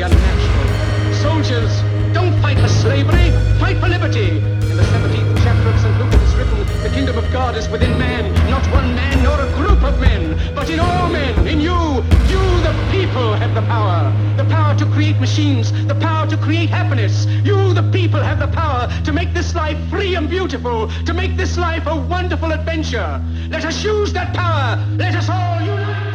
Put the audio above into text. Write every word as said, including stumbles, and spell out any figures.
the unnatural. Soldiers, don't fight for slavery, fight for liberty. In the seventeenth chapter of Saint Luke it is written, the kingdom of God is within man, not one man nor a group of men, but in all men, in you. You, the people, have the power. The power to create machines, the power to create happiness. You, the people, have the power to make this life free and beautiful, to make this life a wonderful adventure. Let us use that power. Let us all unite.